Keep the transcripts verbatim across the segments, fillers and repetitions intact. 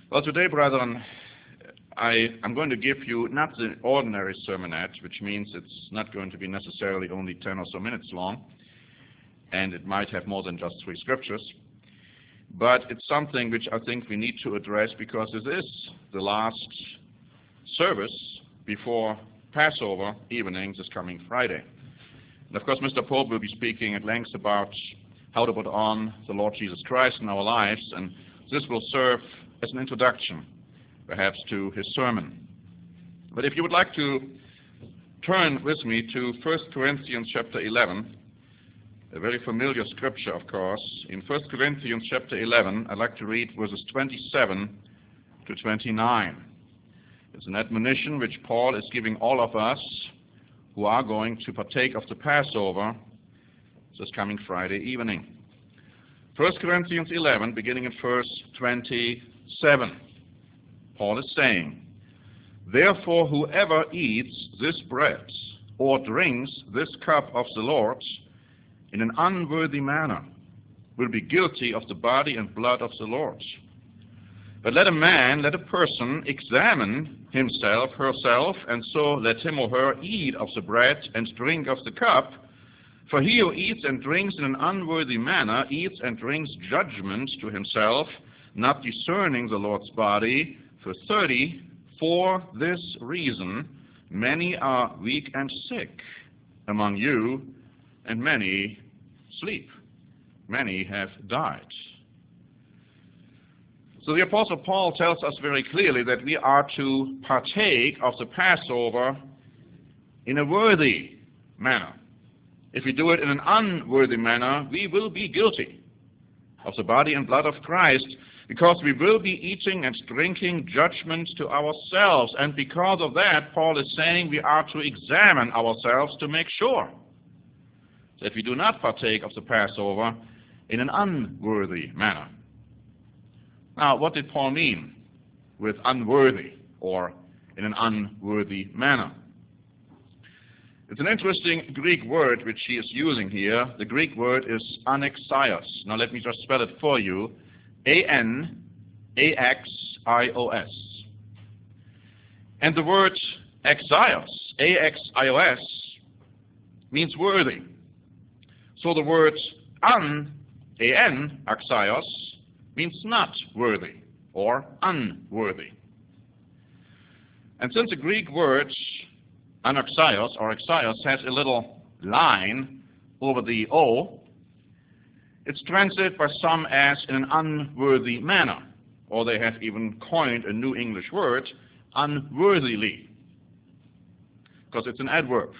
Well, today, brethren, I am going to give you not the ordinary sermonette, which means it's not going to be necessarily only ten or so minutes long, and it might have more than just three scriptures, but it's something which I think we need to address because this is the last service before Passover evening this coming Friday. And of course, Mister Pope will be speaking at length about how to put on the Lord Jesus Christ in our lives, and this will serve as an introduction, perhaps, to his sermon. But if you would like to turn with me to First Corinthians chapter eleven, a very familiar scripture, of course. In First Corinthians chapter eleven, I'd like to read verses twenty-seven to twenty-nine. It's an admonition which Paul is giving all of us who are going to partake of the Passover this coming Friday evening. First Corinthians eleven, beginning at verse twenty-seven. Paul is saying, "Therefore whoever eats this bread or drinks this cup of the Lord in an unworthy manner will be guilty of the body and blood of the Lord. But let a man, let a person examine himself, herself, and so let him or her eat of the bread and drink of the cup. For he who eats and drinks in an unworthy manner eats and drinks judgment to himself, not discerning the Lord's body. For thirty, for this reason, many are weak and sick among you, and many sleep. Many have died." So the Apostle Paul tells us very clearly that we are to partake of the Passover in a worthy manner. If we do it in an unworthy manner, we will be guilty of the body and blood of Christ, because we will be eating and drinking judgment to ourselves. And because of that, Paul is saying we are to examine ourselves to make sure that we do not partake of the Passover in an unworthy manner. Now, what did Paul mean with unworthy or in an unworthy manner? It's an interesting Greek word which he is using here. The Greek word is anaxios. Now let me just spell it for you. A N A X I O S. And the word axios, A X I O S, means worthy. So the word an, A N, axios, means not worthy or unworthy. And since the Greek word anaxios or axios has a little line over the O, it's translated by some as in an unworthy manner, or they have even coined a new English word, unworthily, because it's an adverb.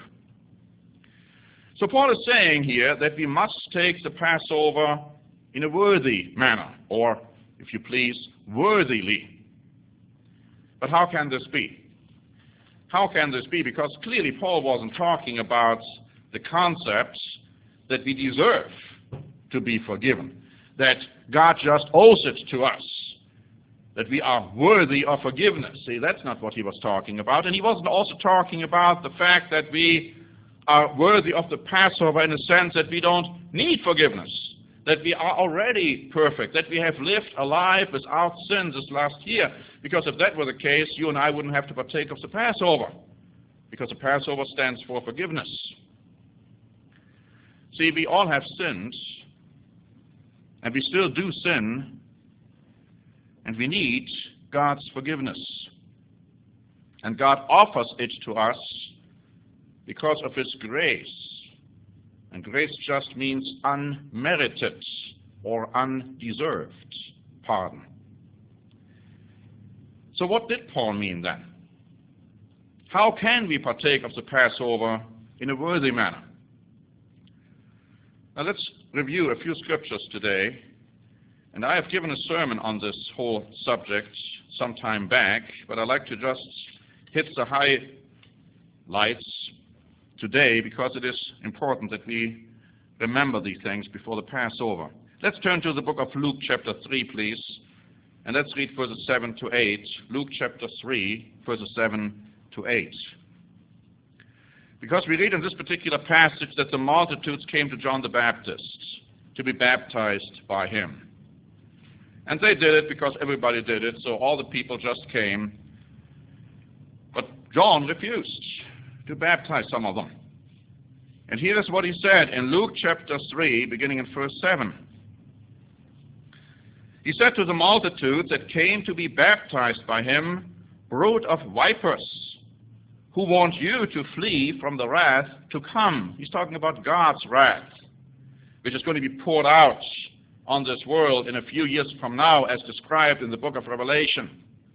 So Paul is saying here that we must take the Passover in a worthy manner, or, if you please, worthily. But how can this be? How can this be? Because clearly Paul wasn't talking about the concepts that we deserve to be forgiven, that God just owes it to us, that we are worthy of forgiveness. See, that's not what he was talking about. And he wasn't also talking about the fact that we are worthy of the Passover in the sense that we don't need forgiveness, that we are already perfect, that we have lived a life without sin this last year. Because if that were the case, you and I wouldn't have to partake of the Passover, because the Passover stands for forgiveness. See, we all have sinned, and we still do sin, and we need God's forgiveness. And God offers it to us because of his grace. And grace just means unmerited or undeserved pardon. So what did Paul mean then? How can we partake of the Passover in a worthy manner? Now let's review a few scriptures today. And I have given a sermon on this whole subject some time back, but I'd like to just hit the highlights today because it is important that we remember these things before the Passover. Let's turn to the book of Luke chapter three, please, and let's read verses seven to eight. Luke chapter three, verses seven to eight. Because we read in this particular passage that the multitudes came to John the Baptist to be baptized by him. And they did it because everybody did it, so all the people just came. But John refused to baptize some of them. And here is what he said in Luke chapter three, beginning in verse seven. He said to the multitude that came to be baptized by him, "Brood of vipers, who want you to flee from the wrath to come." He's talking about God's wrath, which is going to be poured out on this world in a few years from now, as described in the book of Revelation.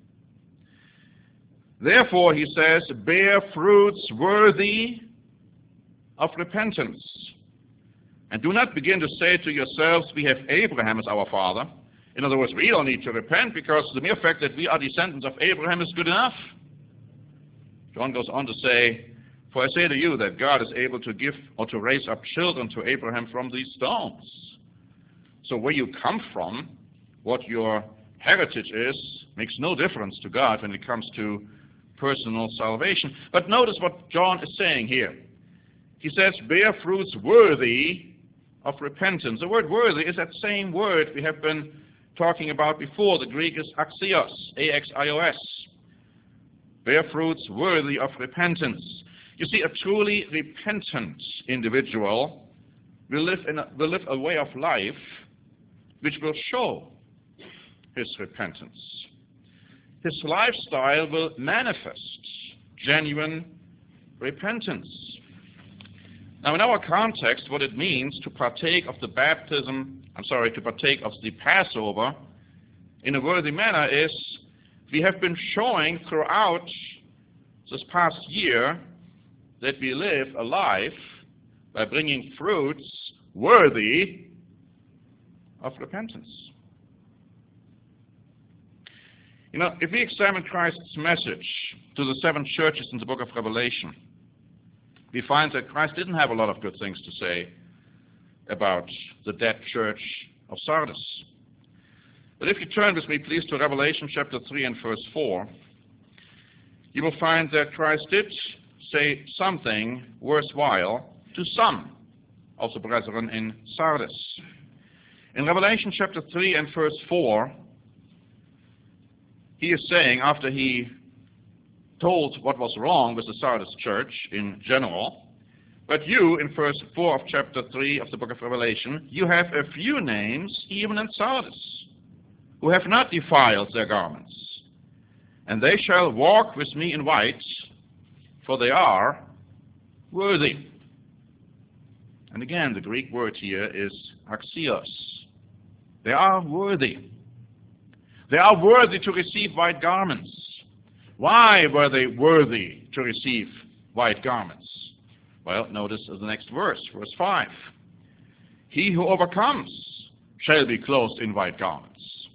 Therefore, he says, bear fruits worthy of repentance. And do not begin to say to yourselves, we have Abraham as our father. In other words, we don't need to repent because the mere fact that we are descendants of Abraham is good enough. John goes on to say, for I say to you that God is able to give or to raise up children to Abraham from these stones. So where you come from, what your heritage is, makes no difference to God when it comes to personal salvation. But notice what John is saying here. He says, bear fruits worthy of repentance. The word worthy is that same word we have been talking about before. The Greek is axios, A X I O S. Bear fruits worthy of repentance. You see, a truly repentant individual will live, in a, will live a way of life which will show his repentance. His lifestyle will manifest genuine repentance. Now, in our context, what it means to partake of the baptism, I'm sorry, to partake of the Passover in a worthy manner is we have been showing throughout this past year that we live a life by bringing fruits worthy of repentance. You know, if we examine Christ's message to the seven churches in the book of Revelation, we find that Christ didn't have a lot of good things to say about the dead church of Sardis. But if you turn with me, please, to Revelation chapter three and verse four, you will find that Christ did say something worthwhile to some of the brethren in Sardis. In Revelation chapter three and verse four, he is saying, after he told what was wrong with the Sardis church in general, but you, in verse four of chapter three of the book of Revelation, you have a few names, even in Sardis, who have not defiled their garments. And they shall walk with me in white, for they are worthy. And again, the Greek word here is axios. They are worthy. They are worthy to receive white garments. Why were they worthy to receive white garments? Well, notice the next verse, verse five. He who overcomes shall be clothed in white garments.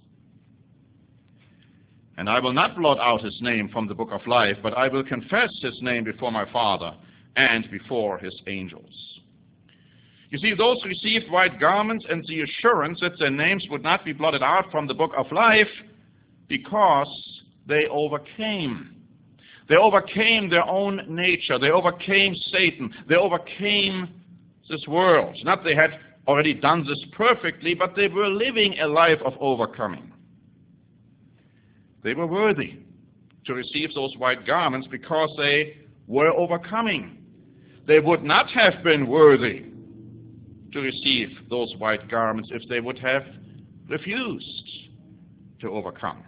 And I will not blot out his name from the book of life, but I will confess his name before my Father and before his angels. You see, those received white garments and the assurance that their names would not be blotted out from the book of life because they overcame. They overcame their own nature. They overcame Satan. They overcame this world. Not they had already done this perfectly, but they were living a life of overcoming. They were worthy to receive those white garments because they were overcoming. They would not have been worthy to receive those white garments if they would have refused to overcome.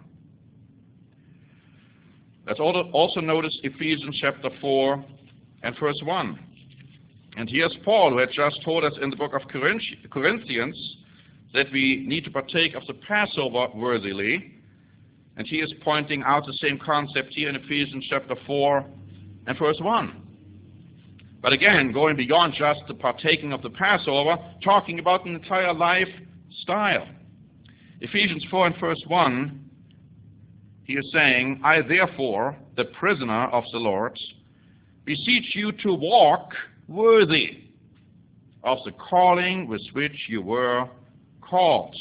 Let's also notice Ephesians chapter four and verse one. And here's Paul, who had just told us in the book of Corinthians that we need to partake of the Passover worthily. And he is pointing out the same concept here in Ephesians chapter four and verse one. But again, going beyond just the partaking of the Passover, talking about an entire lifestyle. Ephesians four and verse one, he is saying, I therefore, the prisoner of the Lord, beseech you to walk worthy of the calling with which you were called.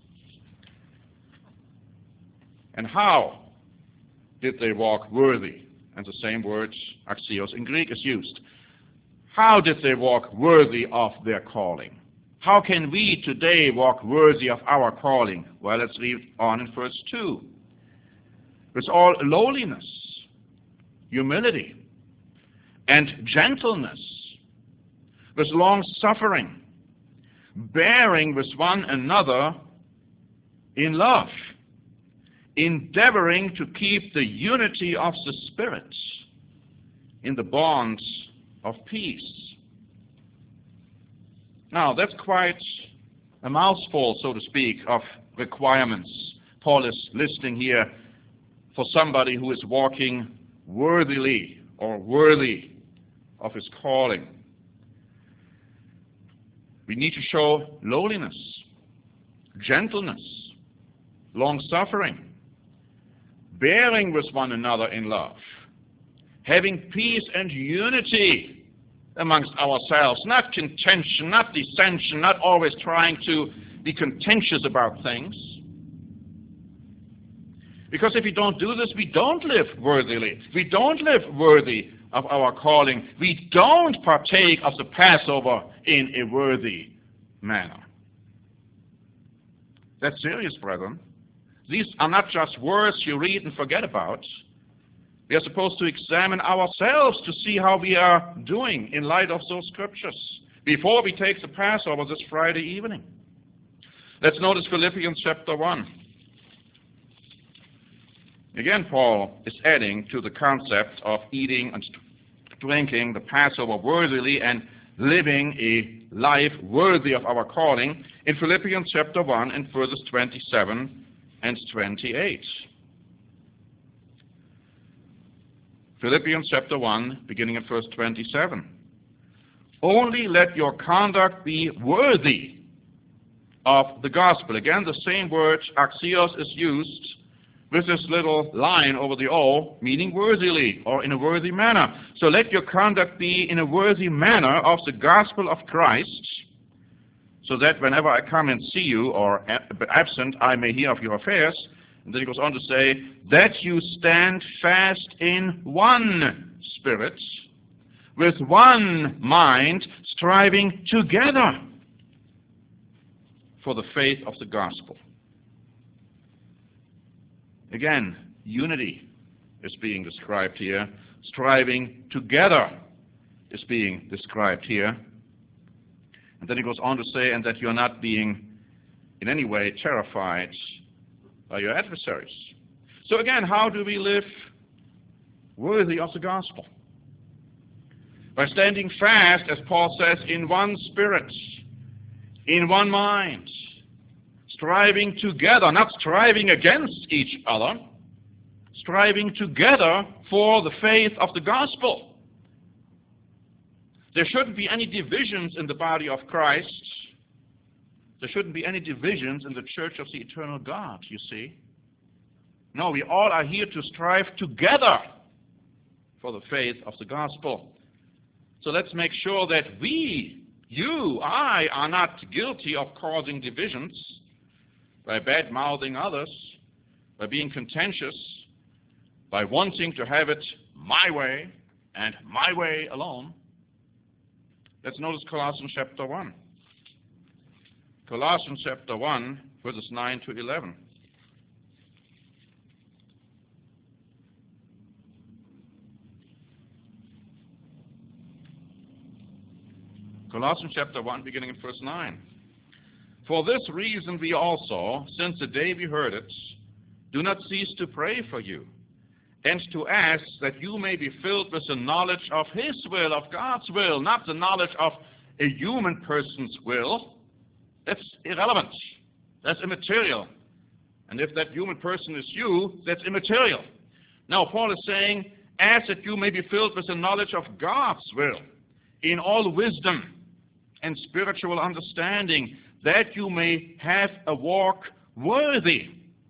And how did they walk worthy? And the same word, axios, in Greek is used. How did they walk worthy of their calling? How can we today walk worthy of our calling? Well, let's read on in verse two. With all lowliness, humility, and gentleness, with long suffering, bearing with one another in love, endeavoring to keep the unity of the Spirit in the bonds of peace. Now, that's quite a mouthful, so to speak, of requirements Paul is listing here for somebody who is walking worthily or worthy of his calling. We need to show lowliness, gentleness, long-suffering, bearing with one another in love, having peace and unity amongst ourselves, not contention, not dissension, not always trying to be contentious about things. Because if we don't do this, we don't live worthily. We don't live worthy of our calling. We don't partake of the Passover in a worthy manner. That's serious, brethren. These are not just words you read and forget about. We are supposed to examine ourselves to see how we are doing in light of those scriptures before we take the Passover this Friday evening. Let's notice Philippians chapter one. Again, Paul is adding to the concept of eating and drinking the Passover worthily and living a life worthy of our calling in Philippians chapter one and verses twenty-seven and twenty-eight. Philippians chapter one, beginning at verse twenty-seven. Only let your conduct be worthy of the gospel. Again, the same word, axios, is used with this little line over the O, meaning worthily or in a worthy manner. So let your conduct be in a worthy manner of the gospel of Christ, so that whenever I come and see you, or absent, I may hear of your affairs. And then he goes on to say, that you stand fast in one spirit, with one mind, striving together for the faith of the gospel. Again, unity is being described here. Striving together is being described here. And then he goes on to say, and that you are not being in any way terrified by your adversaries. So again, how do we live worthy of the gospel? By standing fast, as Paul says, in one spirit, in one mind, striving together, not striving against each other, striving together for the faith of the gospel. There shouldn't be any divisions in the body of Christ. There shouldn't be any divisions in the church of the eternal God, you see. No, we all are here to strive together for the faith of the gospel. So let's make sure that we, you, I, are not guilty of causing divisions by bad-mouthing others, by being contentious, by wanting to have it my way and my way alone. Let's notice Colossians chapter one. Colossians chapter one, verses nine to eleven. Colossians chapter one, beginning in verse nine. For this reason we also, since the day we heard it, do not cease to pray for you, and to ask that you may be filled with the knowledge of His will, of God's will, not the knowledge of a human person's will. That's irrelevant. That's immaterial. And if that human person is you, that's immaterial. Now, Paul is saying, ask that you may be filled with the knowledge of God's will, in all wisdom and spiritual understanding, that you may have a walk worthy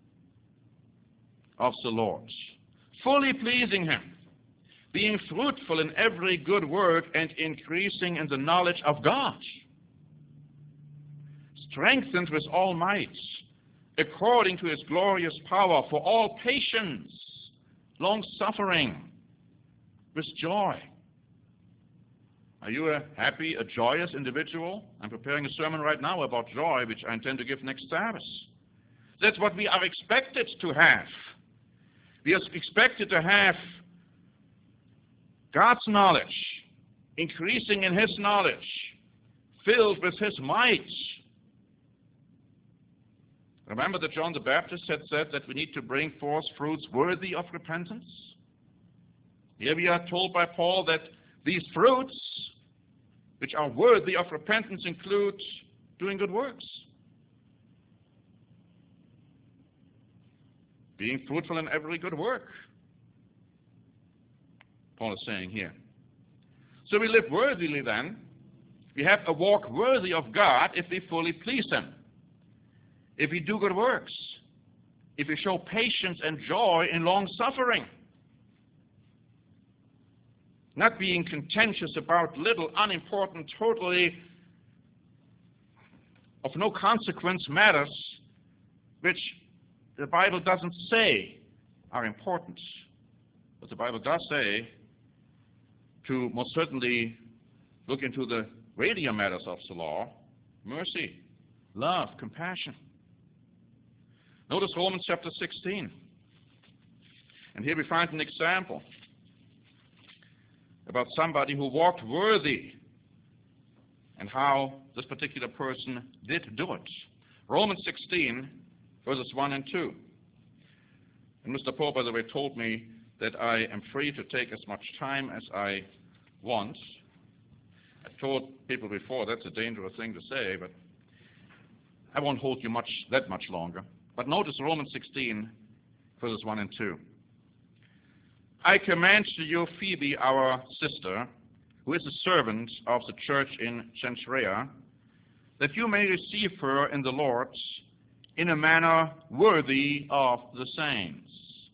of the Lord, fully pleasing Him, being fruitful in every good work and increasing in the knowledge of God, strengthened with all might, according to His glorious power, for all patience, long-suffering, with joy. Are you a happy, a joyous individual? I'm preparing a sermon right now about joy, which I intend to give next Sabbath. That's what we are expected to have. We are expected to have God's knowledge, increasing in His knowledge, filled with His might. Remember that John the Baptist had said that we need to bring forth fruits worthy of repentance? Here we are told by Paul that these fruits, which are worthy of repentance, include doing good works, being fruitful in every good work, Paul is saying here. So we live worthily then. We have a walk worthy of God if we fully please Him, if we do good works, if we show patience and joy in long suffering, not being contentious about little, unimportant, totally of no consequence matters, which the Bible doesn't say are important. But the Bible does say to most certainly look into the weightier matters of the law: mercy, love, compassion. Notice Romans chapter sixteen. And here we find an example about somebody who walked worthy and how this particular person did do it. Romans sixteen, verses one and two. And Mister Pope, by the way, told me that I am free to take as much time as I want. I've told people before that's a dangerous thing to say, but I won't hold you much that much longer. But notice Romans sixteen, verses one and two. I commend to you Phoebe, our sister, who is a servant of the church in Cenchrea, that you may receive her in the Lord in a manner worthy of the saints.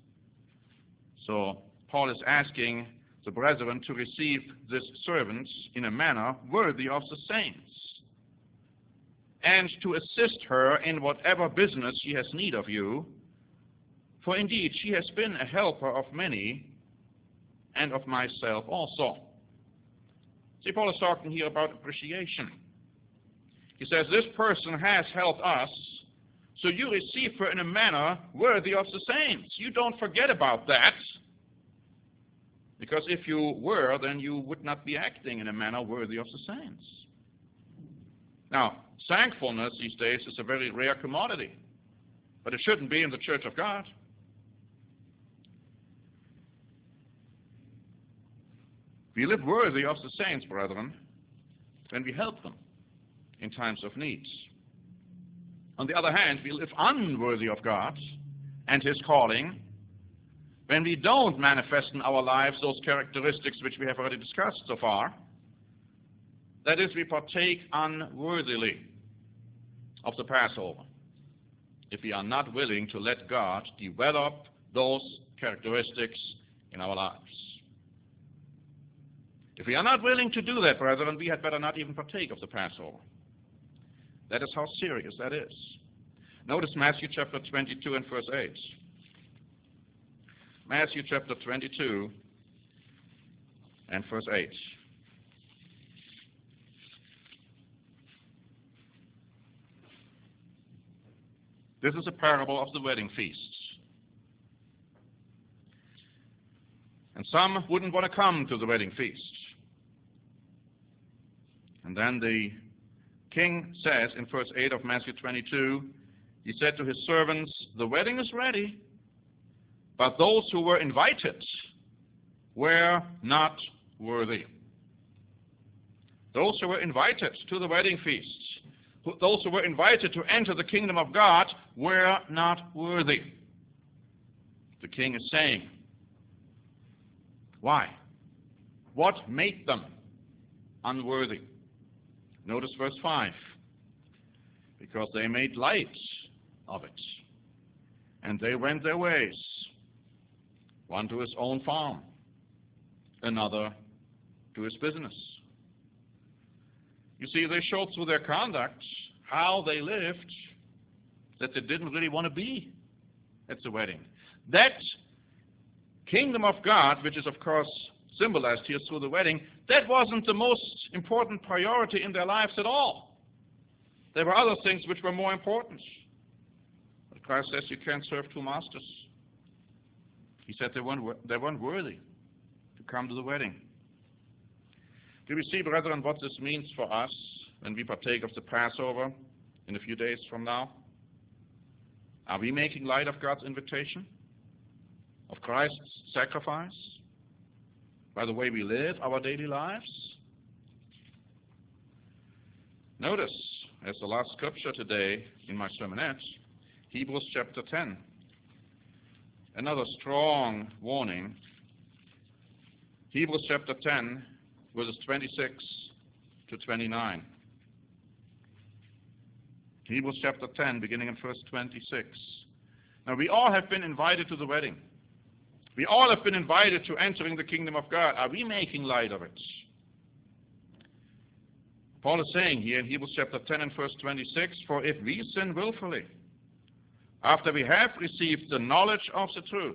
So Paul is asking the brethren to receive this servant in a manner worthy of the saints, and to assist her in whatever business she has need of you, for indeed she has been a helper of many, and of myself also. See, Paul is talking here about appreciation. He says, this person has helped us, so you receive her in a manner worthy of the saints. You don't forget about that, because if you were, then you would not be acting in a manner worthy of the saints. Now, thankfulness these days is a very rare commodity, but it shouldn't be in the church of God. We live worthy of the saints, brethren, when we help them in times of need. On the other hand, we live unworthy of God and His calling when we don't manifest in our lives those characteristics which we have already discussed so far. That is, we partake unworthily of the Passover if we are not willing to let God develop those characteristics in our lives. If we are not willing to do that, brethren, we had better not even partake of the Passover. That is how serious that is. Notice Matthew chapter twenty-two and verse eight. Matthew chapter twenty-two and verse eight. This is a parable of the wedding feast. And some wouldn't want to come to the wedding feast. And then the king says in verse eight of Matthew twenty-two, he said to his servants, the wedding is ready, but those who were invited were not worthy. Those who were invited to the wedding feast, those who were invited to enter the kingdom of God, were not worthy. The king is saying, why? What made them unworthy? Notice verse five. Because they made light of it, and they went their ways, one to his own farm, another to his business. You see, they showed through their conduct how they lived that they didn't really want to be at the wedding. That kingdom of God, which is of course symbolized here through the wedding, that wasn't the most important priority in their lives at all. There were other things which were more important. But Christ says you can't serve two masters. He said they weren't, they weren't worthy to come to the wedding. Do we see, brethren, what this means for us when we partake of the Passover in a few days from now? Are we making light of God's invitation, of Christ's sacrifice, by the way we live our daily lives? Notice, as the last scripture today in my sermonette, Hebrews chapter ten. Another strong warning. Hebrews chapter ten, verses twenty-six to twenty-nine. Hebrews chapter ten, beginning in verse twenty-six. Now, we all have been invited to the wedding. We all have been invited to entering the kingdom of God. Are we making light of it? Paul is saying here in Hebrews chapter ten and verse twenty-six, for if we sin willfully, after we have received the knowledge of the truth,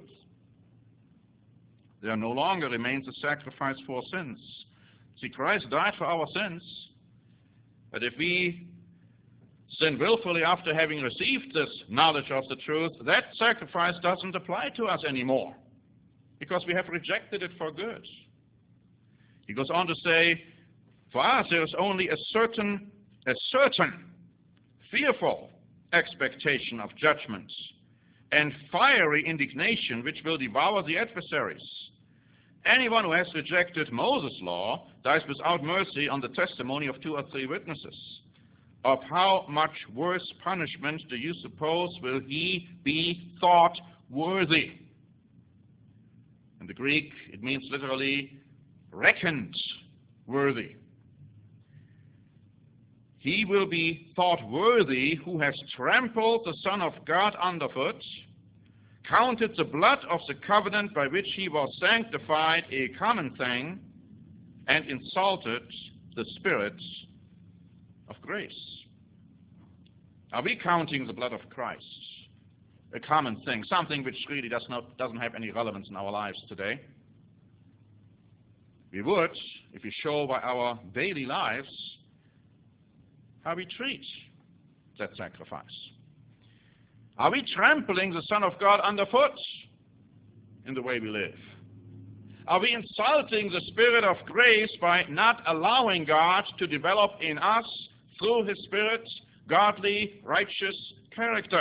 there no longer remains a sacrifice for sins. See, Christ died for our sins, but if we sin willfully after having received this knowledge of the truth, that sacrifice doesn't apply to us anymore, because we have rejected it for good. He goes on to say, for us there is only a certain, a certain, fearful expectation of judgment and fiery indignation which will devour the adversaries. Anyone who has rejected Moses' law dies without mercy on the testimony of two or three witnesses. Of how much worse punishment do you suppose will he be thought worthy? In the Greek, it means literally reckoned worthy. He will be thought worthy who has trampled the Son of God underfoot, counted the blood of the covenant by which he was sanctified a common thing, and insulted the Spirit of grace. Are we counting the blood of Christ a common thing, something which really does not, doesn't have any relevance in our lives today? We would if we show by our daily lives how we treat that sacrifice. Are we trampling the Son of God underfoot in the way we live? Are we insulting the Spirit of grace by not allowing God to develop in us, through His Spirit, godly, righteous character?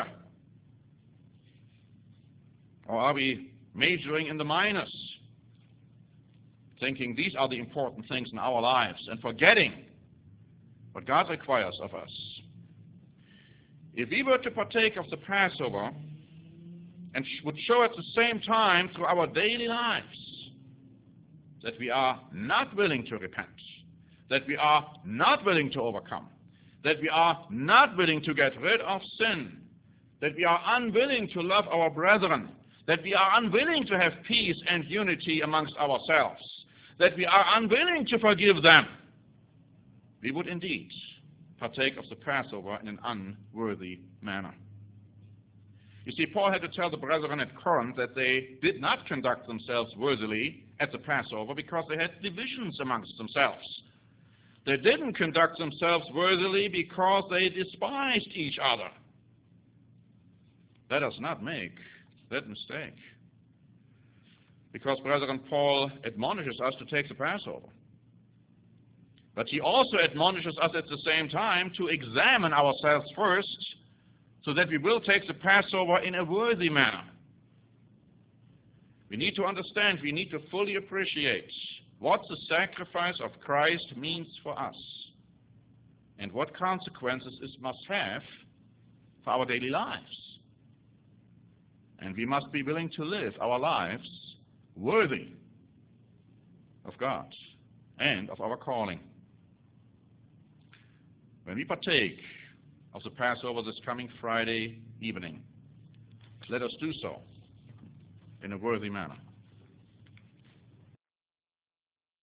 Or are we majoring in the minors, thinking these are the important things in our lives and forgetting what God requires of us? If we were to partake of the Passover and would show at the same time through our daily lives that we are not willing to repent, that we are not willing to overcome, that we are not willing to get rid of sin, that we are unwilling to love our brethren, that we are unwilling to have peace and unity amongst ourselves, that we are unwilling to forgive them, we would indeed partake of the Passover in an unworthy manner. You see, Paul had to tell the brethren at Corinth that they did not conduct themselves worthily at the Passover because they had divisions amongst themselves. They didn't conduct themselves worthily because they despised each other. Let us not make that mistake. Because, brethren, Paul admonishes us to take the Passover. But he also admonishes us at the same time to examine ourselves first so that we will take the Passover in a worthy manner. We need to understand, we need to fully appreciate what the sacrifice of Christ means for us and what consequences it must have for our daily lives. And we must be willing to live our lives worthy of God and of our calling. When we partake of the Passover this coming Friday evening, let us do so in a worthy manner.